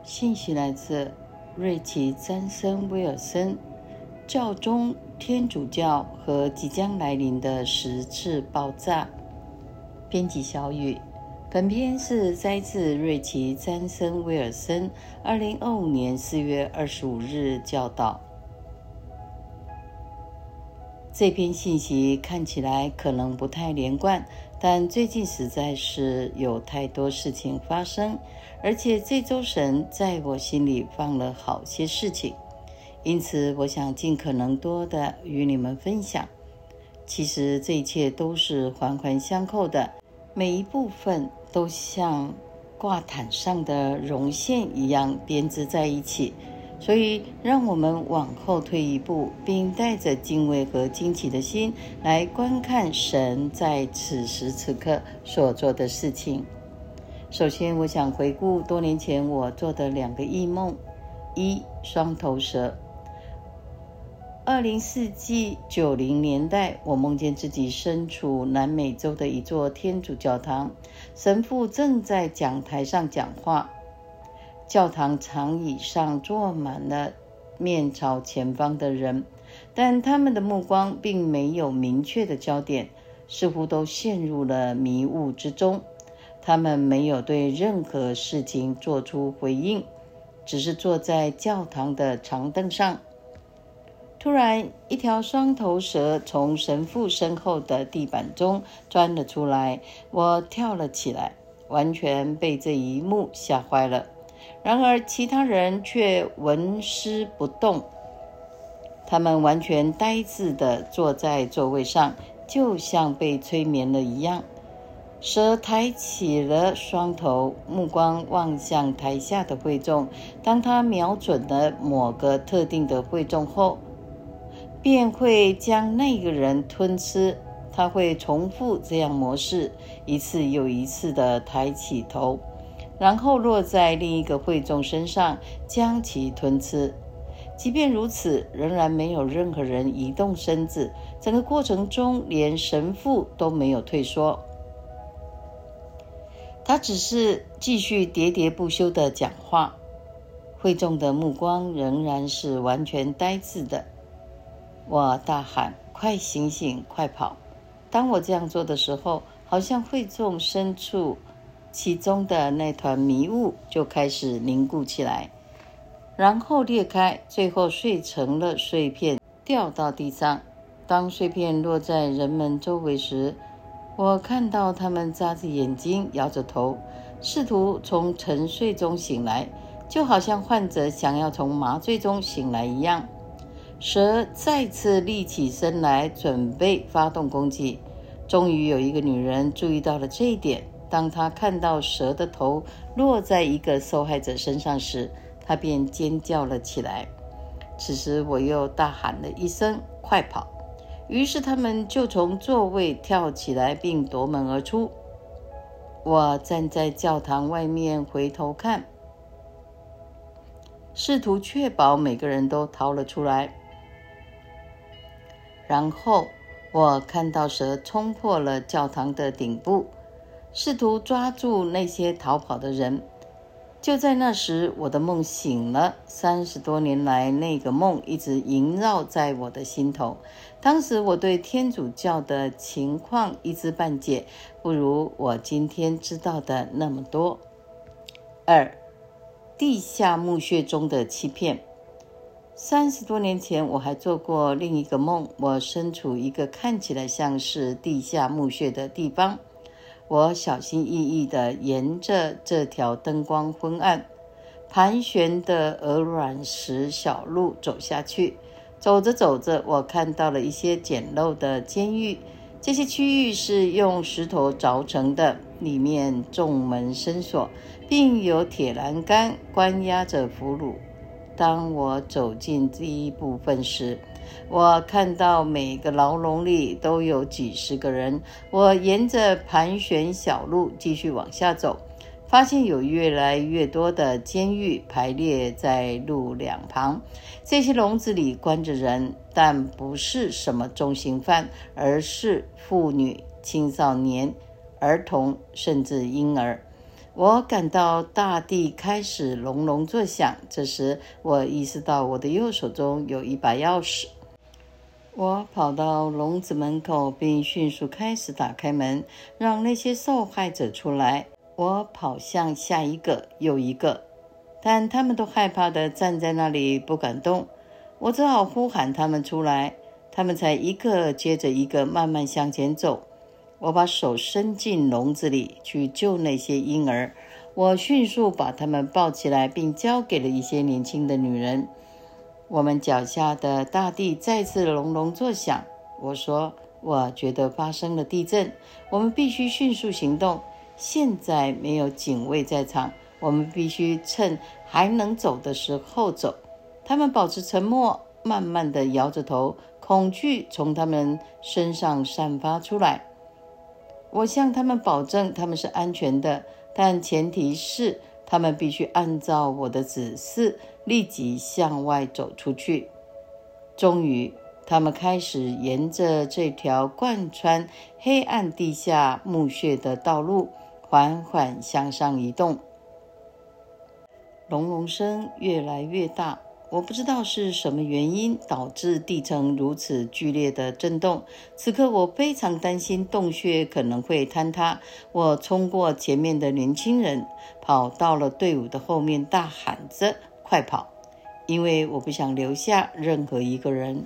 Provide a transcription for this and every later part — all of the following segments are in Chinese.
信息来自瑞奇·詹森·威尔森，教宗、天主教和即将来临的十次爆炸。编辑小雨，本篇是摘自瑞奇·詹森·威尔森2025年4月25日教导。这篇信息看起来可能不太连贯，但最近实在是有太多事情发生，而且这周神在我心里放了好些事情，因此我想尽可能多的与你们分享。其实这一切都是环环相扣的，每一部分都像挂毯上的绒线一样编织在一起，所以让我们往后退一步，并带着敬畏和惊奇的心来观看神在此时此刻所做的事情。首先我想回顾多年前我做的2个异梦。一、双头蛇。20世纪90年代，我梦见自己身处南美洲的一座天主教堂，神父正在讲台上讲话，教堂长椅上坐满了面朝前方的人，但他们的目光并没有明确的焦点，似乎都陷入了迷雾之中。他们没有对任何事情做出回应，只是坐在教堂的长凳上。突然，一条双头蛇从神父身后的地板中钻了出来，我跳了起来，完全被这一幕吓坏了。然而其他人却纹丝不动，他们完全呆滞地坐在座位上，就像被催眠了一样。蛇抬起了双头，目光望向台下的会众，当他瞄准了某个特定的会众后，便会将那个人吞吃。他会重复这样模式，一次又一次地抬起头，然后落在另一个会众身上，将其吞吃。即便如此，仍然没有任何人移动身子，整个过程中连神父都没有退缩，他只是继续喋喋不休地讲话。会众的目光仍然是完全呆滞的。我大喊：快醒醒，快跑！当我这样做的时候，好像会众深处其中的那团迷雾就开始凝固起来，然后裂开，最后碎成了碎片，掉到地上。当碎片落在人们周围时，我看到他们眨着眼睛，摇着头，试图从沉睡中醒来，就好像患者想要从麻醉中醒来一样。蛇再次立起身来，准备发动攻击。终于有一个女人注意到了这一点，当她看到蛇的头落在一个受害者身上时，她便尖叫了起来。此时我又大喊了一声：快跑！于是他们就从座位跳起来并夺门而出。我站在教堂外面回头看，试图确保每个人都逃了出来。然后我看到蛇冲破了教堂的顶部，试图抓住那些逃跑的人。就在那时，我的梦醒了。30多年来，那个梦一直萦绕在我的心头。当时我对天主教的情况一知半解，不如我今天知道的那么多。2. 地下墓穴中的欺骗。30多年前，我还做过另一个梦，我身处一个看起来像是地下墓穴的地方。我小心翼翼地沿着这条灯光昏暗、盘旋的鹅卵石小路走下去。走着走着，我看到了一些简陋的监狱，这些区域是用石头凿成的，里面重门深锁，并有铁栏杆关押着俘虏。当我走进这一部分时，我看到每个牢笼里都有几十个人。我沿着盘旋小路继续往下走，发现有越来越多的监狱排列在路两旁。这些笼子里关着人，但不是什么重刑犯，而是妇女、青少年、儿童，甚至婴儿。 我感到大地开始隆隆作响，这时我意识到我的右手中有一把钥匙。我跑到笼子门口，并迅速开始打开门，让那些受害者出来。我跑向下一个又一个，但他们都害怕地站在那里不敢动。我只好呼喊他们出来，他们才一个接着一个慢慢向前走。我把手伸进笼子里去救那些婴儿，我迅速把他们抱起来，并交给了一些年轻的女人。我们脚下的大地再次隆隆作响。我说，我觉得发生了地震，我们必须迅速行动。现在没有警卫在场，我们必须趁还能走的时候走。他们保持沉默，慢慢地摇着头，恐惧从他们身上散发出来。我向他们保证他们是安全的，但前提是他们必须按照我的指示立即向外走出去。终于，他们开始沿着这条贯穿黑暗地下墓穴的道路缓缓向上移动。隆隆声越来越大，我不知道是什么原因导致地层如此剧烈的震动。此刻我非常担心洞穴可能会坍塌。我冲过前面的年轻人，跑到了队伍的后面，大喊着快跑，因为我不想留下任何一个人。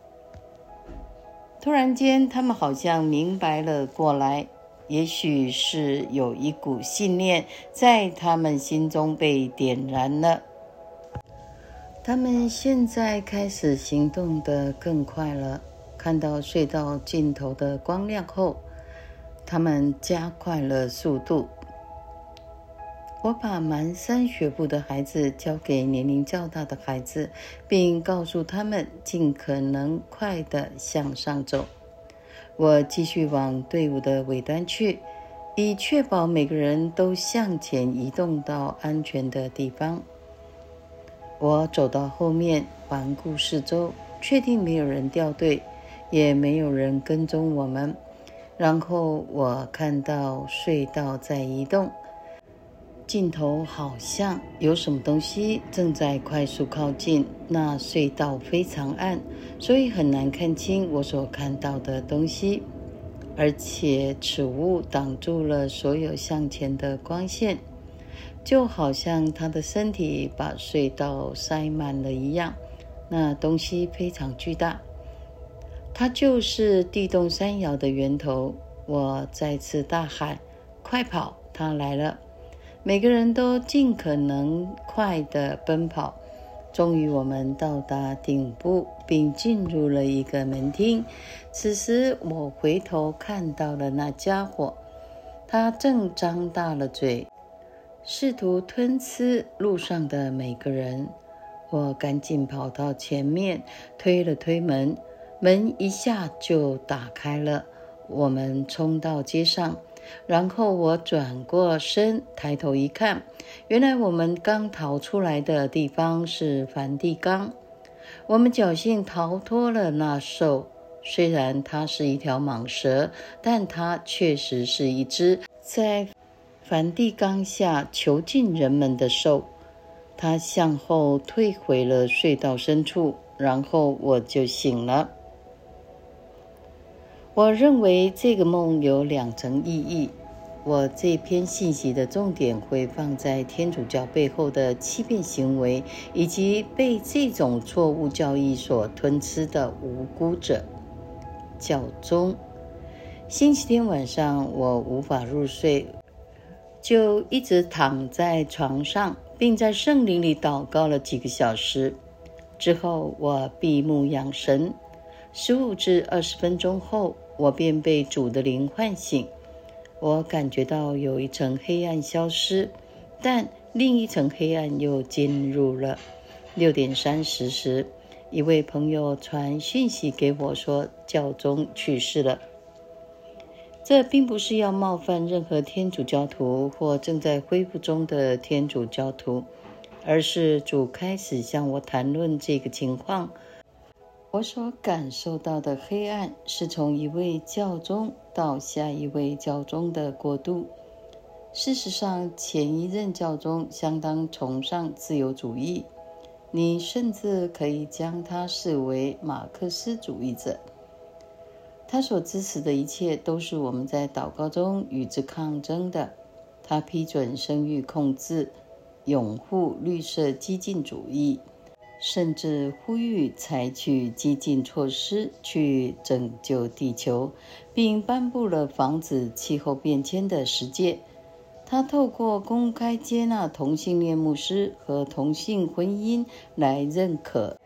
突然间，他们好像明白了过来，也许是有一股信念在他们心中被点燃了。他们现在开始行动得更快了。看到隧道尽头的光亮后，他们加快了速度。我把蹒跚学步的孩子交给年龄较大的孩子，并告诉他们尽可能快地向上走。我继续往队伍的尾端去，以确保每个人都向前移动到安全的地方。我走到后面，环顾四周，确定没有人掉队，也没有人跟踪我们。然后我看到隧道在移动，尽头好像有什么东西正在快速靠近。那隧道非常暗，所以很难看清我所看到的东西，而且此物挡住了所有向前的光线，就好像他的身体把隧道塞满了一样。那东西非常巨大，它就是地动山摇的源头。我再次大喊，快跑，它来了！每个人都尽可能快地奔跑。终于我们到达顶部，并进入了一个门厅。此时我回头看到了那家伙，他正张大了嘴，试图吞吃路上的每个人。我赶紧跑到前面，推了推门，门一下就打开了。我们冲到街上，然后我转过身，抬头一看，原来我们刚逃出来的地方是梵蒂冈。我们侥幸逃脱了那兽，虽然它是一条蟒蛇，但它确实是一只在梵蒂冈下囚禁人们的兽。它向后退回了隧道深处，然后我就醒了。我认为这个梦有两层意义。我这篇信息的重点会放在天主教背后的欺骗行为，以及被这种错误教义所吞吃的无辜者。教宗。星期天晚上我无法入睡，就一直躺在床上，并在圣灵里祷告了几个小时。之后我闭目养神，15至20分钟后，我便被主的灵唤醒。我感觉到有一层黑暗消失，但另一层黑暗又进入了。6点30时，一位朋友传讯息给我说，教宗去世了。这并不是要冒犯任何天主教徒或正在恢复中的天主教徒，而是主开始向我谈论这个情况。我所感受到的黑暗是从一位教宗到下一位教宗的过渡。 事实上，前一任教宗相当崇尚自由主义，你甚至可以将他视为马克思主义者。他所支持的一切都是我们在祷告中与之抗争的。他批准生育控制，拥护绿色激进主义，甚至呼吁采取激进措施去拯救地球，并颁布了防止气候变迁的十诫。他透过公开接纳同性恋牧师和同性婚姻来认可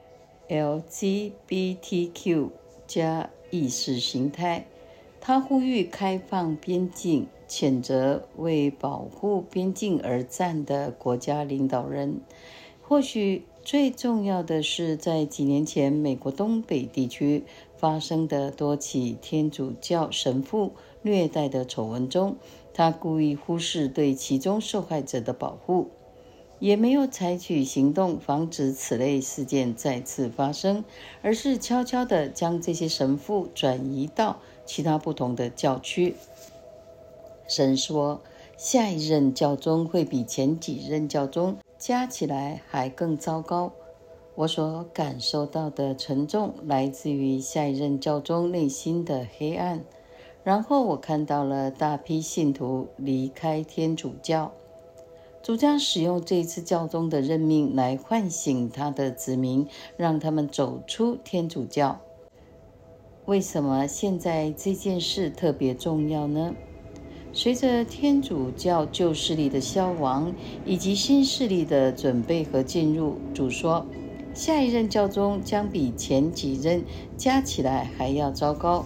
LGBTQ 加意识形态。他呼吁开放边境，谴责为保护边境而战的国家领导人。或许最重要的是，在几年前美国东北地区发生的多起天主教神父虐待的丑闻中，他故意忽视对其中受害者的保护，也没有采取行动防止此类事件再次发生，而是悄悄地将这些神父转移到其他不同的教区。神说，下一任教宗会比前几任教宗加起来还更糟糕。我所感受到的沉重来自于下一任教宗内心的黑暗。然后我看到了大批信徒离开天主教。主将使用这次教宗的任命来唤醒他的子民，让他们走出天主教。为什么现在这件事特别重要呢？随着天主教旧势力的消亡以及新势力的准备和进入，主说，下一任教宗将比前几任加起来还要糟糕。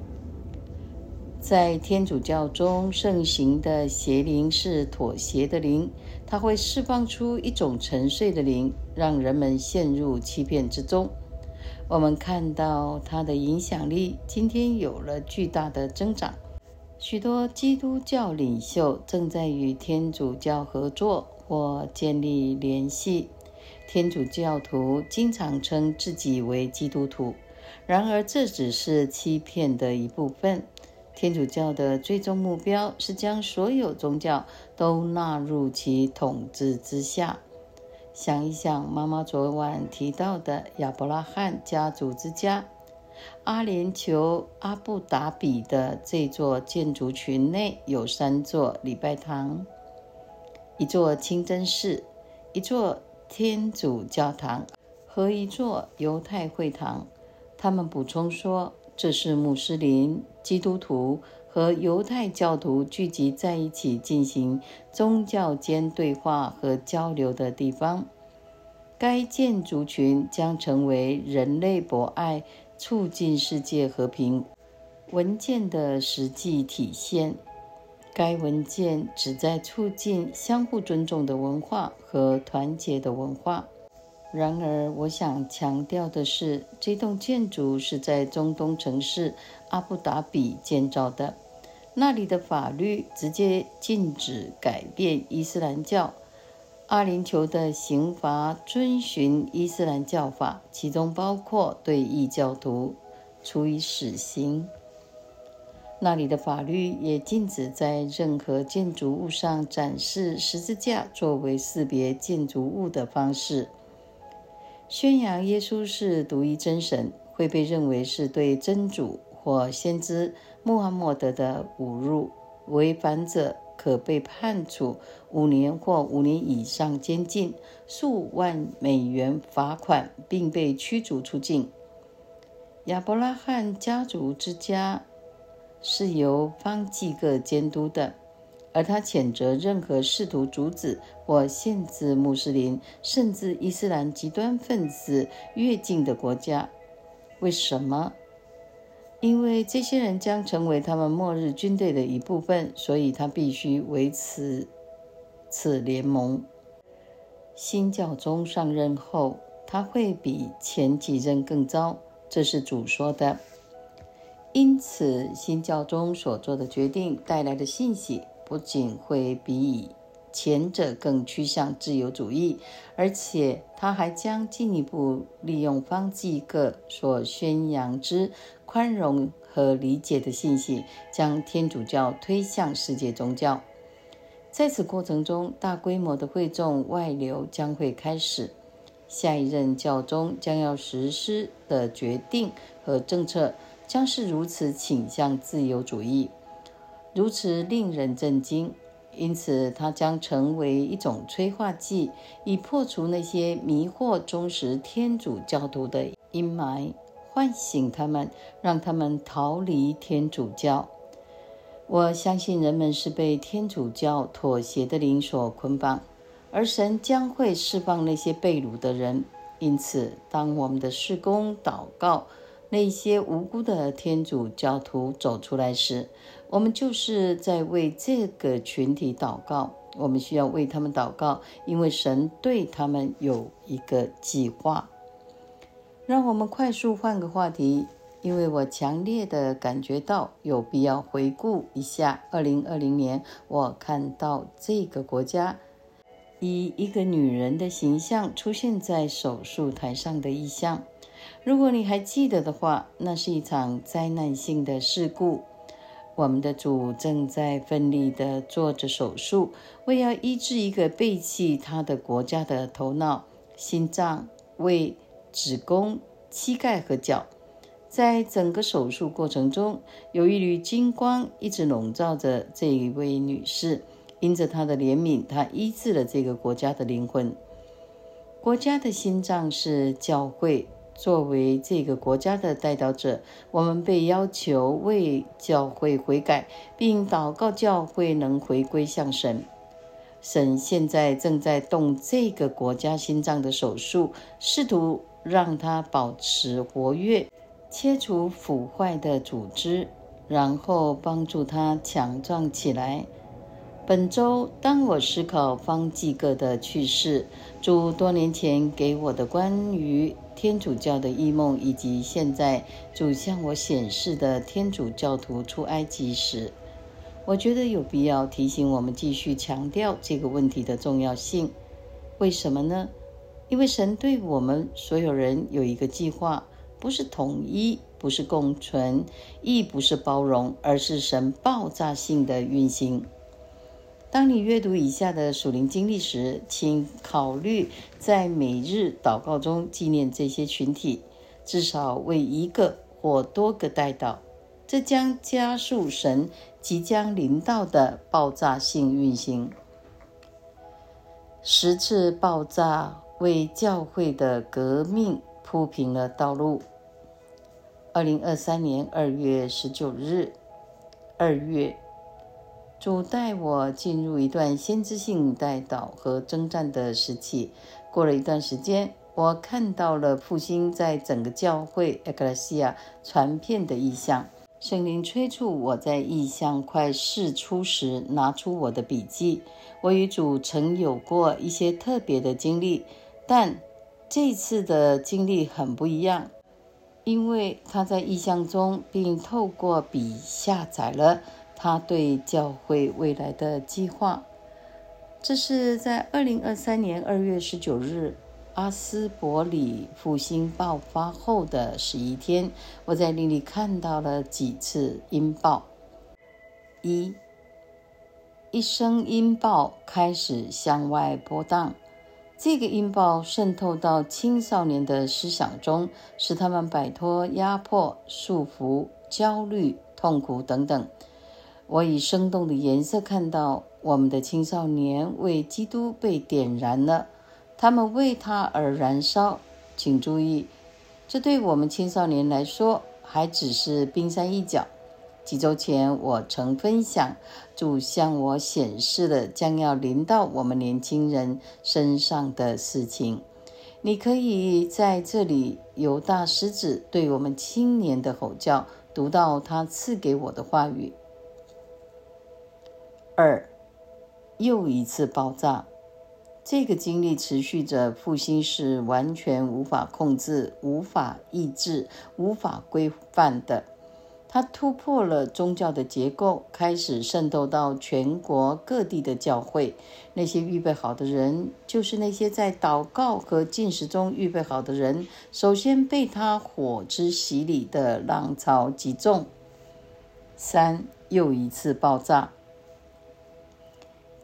在天主教中盛行的邪灵是妥协的灵，它会释放出一种沉睡的灵，让人们陷入欺骗之中。我们看到它的影响力今天有了巨大的增长。许多基督教领袖正在与天主教合作或建立联系。天主教徒经常称自己为基督徒，然而这只是欺骗的一部分。天主教的最终目标是将所有宗教都纳入其统治之下。想一想妈妈昨晚提到的亚伯拉罕家族之家，阿联酋阿布达比的这座建筑群内有3座礼拜堂，一座清真寺，一座天主教堂和一座犹太会堂。他们补充说，这是穆斯林、基督徒和犹太教徒聚集在一起进行宗教间对话和交流的地方。该建筑群将成为人类博爱、促进世界和平文件的实际体现。该文件旨在促进相互尊重的文化和团结的文化。然而，我想强调的是，这栋建筑是在中东城市阿布达比建造的，那里的法律直接禁止改变伊斯兰教。阿联酋的刑罚遵循伊斯兰教法，其中包括对异教徒处以死刑。那里的法律也禁止在任何建筑物上展示十字架作为识别建筑物的方式。宣扬耶稣是独一真神会被认为是对真主或先知穆罕默德的侮辱，违反者可被判处5年或5年以上监禁、数万美元罚款，并被驱逐出境。亚伯拉罕家族之家是由方济各监督的，而他谴责任何试图阻止或限制穆斯林甚至伊斯兰极端分子越境的国家。为什么？因为这些人将成为他们末日军队的一部分，所以他必须维持此联盟。新教宗上任后，他会比前几任更糟，这是主说的。因此，新教宗所做的决定带来的信息不仅会比前者更趋向自由主义，而且他还将进一步利用方济各所宣扬之宽容和理解的信息，将天主教推向世界宗教。 在此过程中，大规模的会众外流将会开始。下一任教宗将要实施的决定和政策将是如此倾向自由主义，如此令人震惊。因此，它将成为一种催化剂，以破除那些迷惑忠实天主教徒的阴霾，唤醒他们，让他们逃离天主教。我相信人们是被天主教妥协的灵所捆绑，而神将会释放那些被掳的人。因此，当我们的事工祷告那些无辜的天主教徒走出来时，我们就是在为这个群体祷告。我们需要为他们祷告，因为神对他们有一个计划。让我们快速换个话题，因为我强烈的感觉到有必要回顾一下2020年我看到这个国家以一个女人的形象出现在手术台上的意象。如果你还记得的话，那是一场灾难性的事故。我们的主正在奋力地做着手术，为要医治一个背弃他的国家的头脑、心脏、胃、子宫、膝盖和脚。在整个手术过程中，有一缕金光一直笼罩着这一位女士。因着她的怜悯，她医治了这个国家的灵魂。国家的心脏是教会。作为这个国家的代祷者，我们被要求为教会悔改，并祷告教会能回归向神。神现在正在动这个国家心脏的手术，试图让它保持活跃，切除腐坏的组织，然后帮助它强壮起来。本周，当我思考方济各的去世，主多年前给我的关于天主教的异梦，以及现在主向我显示的天主教徒出埃及时，我觉得有必要提醒我们继续强调这个问题的重要性。为什么呢？因为神对我们所有人有一个计划，不是统一，不是共存，亦不是包容，而是神爆炸性的运行。当你阅读以下的属灵经历时，请考虑在每日祷告中纪念这些群体，至少为一个或多个代祷，这将加速神即将临到的爆炸性运行。10次爆炸为教会的革命铺平了道路。2023年2月19日，2月，主带我进入一段先知性代祷和征战的时期。过了一段时间，我看到了复兴在整个教会 Ecclesia 传遍的意象。圣灵催促我在意象快释出时拿出我的笔记。我与主曾有过一些特别的经历，但这次的经历很不一样，因为他在意象中并透过笔下载了他对教会未来的计划。这是在2023年2月19日阿斯伯里复兴爆发后的11天，我在灵里看到了几次音爆。一声音爆开始向外波荡，这个音爆渗透到青少年的思想中，使他们摆脱压迫、束缚、焦虑、痛苦等等。我以生动的颜色看到我们的青少年为基督被点燃了，他们为他而燃烧。请注意，这对我们青少年来说还只是冰山一角。几周前我曾分享主向我显示了将要临到我们年轻人身上的事情。你可以在这里由大狮子对我们青年的吼叫，读到他赐给我的话语。2. 又一次爆炸。这个经历持续着，复兴是完全无法控制、无法抑制、无法规范的。它突破了宗教的结构，开始渗透到全国各地的教会。那些预备好的人，就是那些在祷告和禁食中预备好的人，首先被他火之洗礼的浪潮击中。3. 又一次爆炸。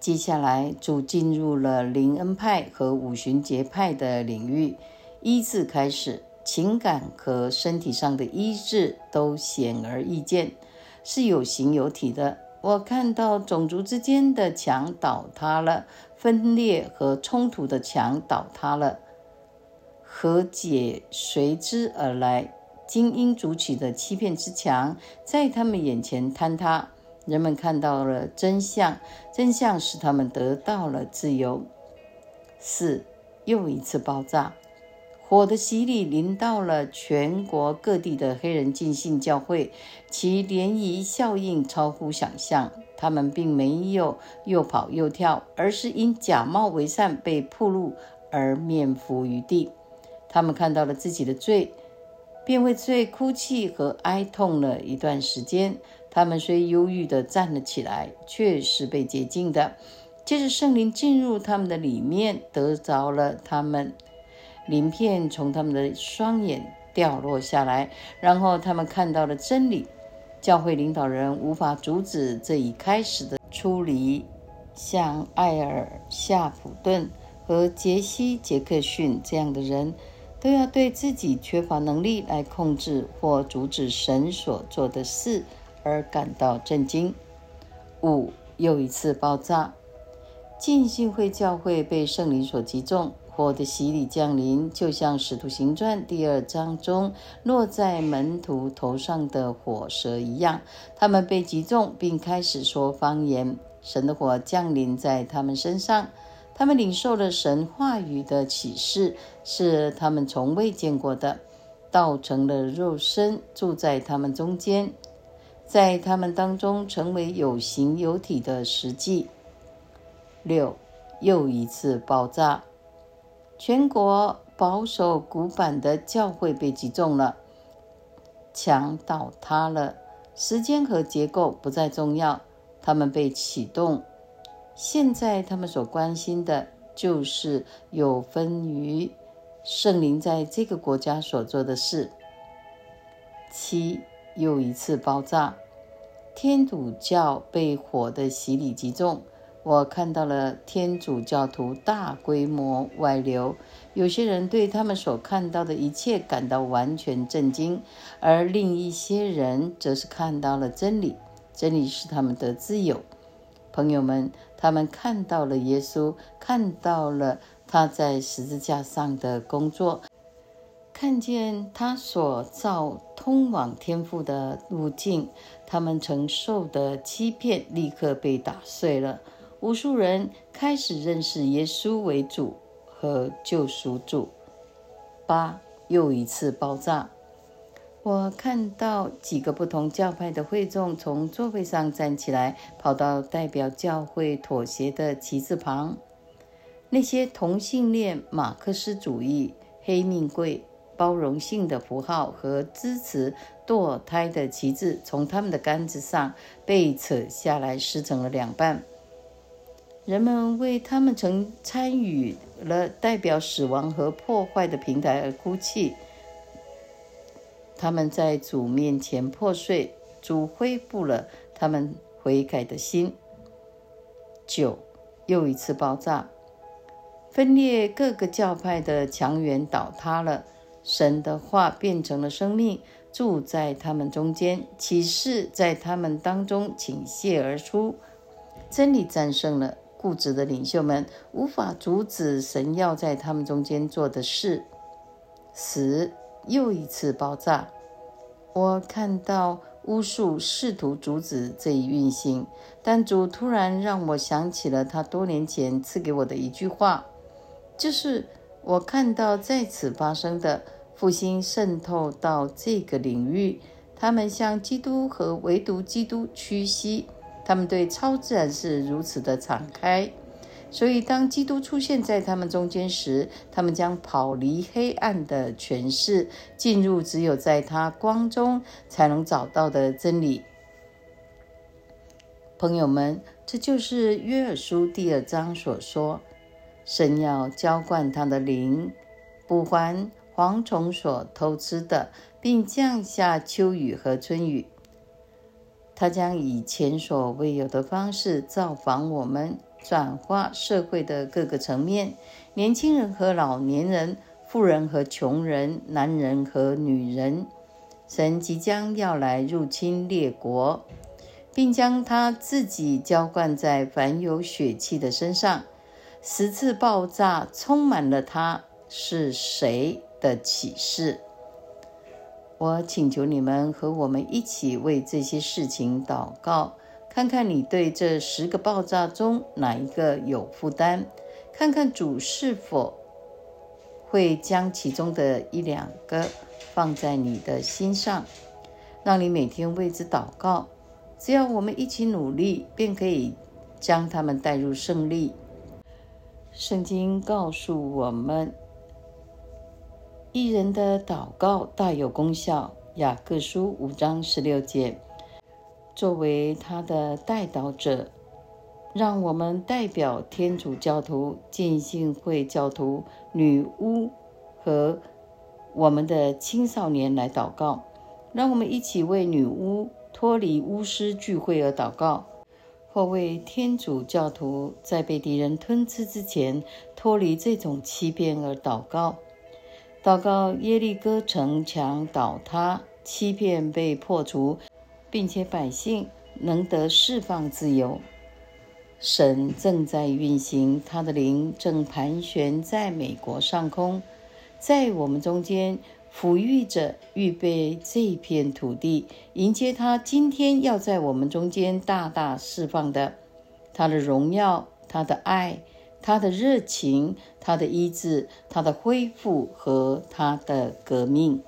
接下来，主进入了灵恩派和五旬节派的领域。医治开始，情感和身体上的医治都显而易见，是有形有体的。我看到种族之间的墙倒塌了，分裂和冲突的墙倒塌了，和解随之而来。精英筑起的欺骗之墙在他们眼前坍塌，人们看到了真相，真相使他们得到了自由。4. 又一次爆炸，火的洗礼临到了全国各地的黑人浸信教会，其涟漪效应超乎想象。他们并没有又跑又跳，而是因假冒为善被暴露而面伏于地。他们看到了自己的罪，便为罪哭泣和哀痛了一段时间。他们虽忧郁地站了起来，却是被洁净的。接着圣灵进入他们的里面，得着了他们，鳞片从他们的双眼掉落下来，然后他们看到了真理。教会领导人无法阻止这已开始的出离，像艾尔夏普顿和杰西杰克逊这样的人，都要对自己缺乏能力来控制或阻止神所做的事而感到震惊。5. 又一次爆炸，浸信会教会被圣灵所击中，火的洗礼降临，就像使徒行传第2章中落在门徒头上的火蛇一样，他们被击中并开始说方言。神的火降临在他们身上，他们领受了神话语的启示，是他们从未见过的，道成了肉身，住在他们中间，在他们当中成为有形有体的实际。6. 又一次爆炸，全国保守古板的教会被击中了，墙倒塌了，时间和结构不再重要，他们被启动。现在他们所关心的就是有分于圣灵在这个国家所做的事。7. 又一次爆炸，天主教被火的洗礼击中，我看到了天主教徒大规模外流，有些人对他们所看到的一切感到完全震惊，而另一些人则是看到了真理，真理使他们得自由。朋友们，他们看到了耶稣，看到了他在十字架上的工作，看见他所造通往天父的路径，他们承受的欺骗立刻被打碎了。无数人开始认识耶稣为主和救赎主。8. 又一次爆炸，我看到几个不同教派的会众从座位上站起来，跑到代表教会妥协的旗帜旁。那些同性恋、马克思主义、黑命贵、包容性的符号和支持堕胎的旗帜从他们的杆子上被扯下来，撕成了两半。人们为他们曾参与了代表死亡和破坏的平台而哭泣。他们在主面前破碎，主恢复了他们悔改的心。9. 又一次爆炸，分裂各个教派的墙垣倒塌了，神的话变成了生命，住在他们中间，启示在他们当中倾泻而出，真理战胜了。固执的领袖们无法阻止神要在他们中间做的事。10. 又一次爆炸，我看到巫术试图阻止这一运行，但主突然让我想起了他多年前赐给我的一句话，就是我看到在此发生的复兴渗透到这个领域，他们向基督和唯独基督屈膝，他们对超自然是如此的敞开，所以当基督出现在他们中间时，他们将跑离黑暗的权势，进入只有在他光中才能找到的真理。朋友们，这就是约珥书第2章所说，神要浇灌他的灵，补还蝗虫所偷吃的，并降下秋雨和春雨。他将以前所未有的方式造访我们， 转化社会的各个层面，年轻人和老年人，富人和穷人，男人和女人。神即将要来入侵列国，并将他自己浇灌在凡有血气的身上。10次爆炸充满了他是谁的启示。我请求你们和我们一起为这些事情祷告，看看你对这10个爆炸中哪一个有负担，看看主是否会将其中的1、2个放在你的心上，让你每天为之祷告。只要我们一起努力，便可以将他们带入胜利。圣经告诉我们，义人的祷告大有功效。雅各书5章16节。作为他的代祷者，让我们代表天主教徒、浸信会教徒、女巫和我们的青少年来祷告。让我们一起为女巫脱离巫师聚会而祷告，或为天主教徒在被敌人吞吃之前脱离这种欺骗而祷告。祷告耶利哥城墙倒塌，欺骗被破除，并且百姓能得释放自由。神正在运行，他的灵正盘旋在美国上空，在我们中间抚育着，预备这片土地，迎接他今天要在我们中间大大释放的他的荣耀，他的爱，他的热情，他的医治，他的恢复和他的革命。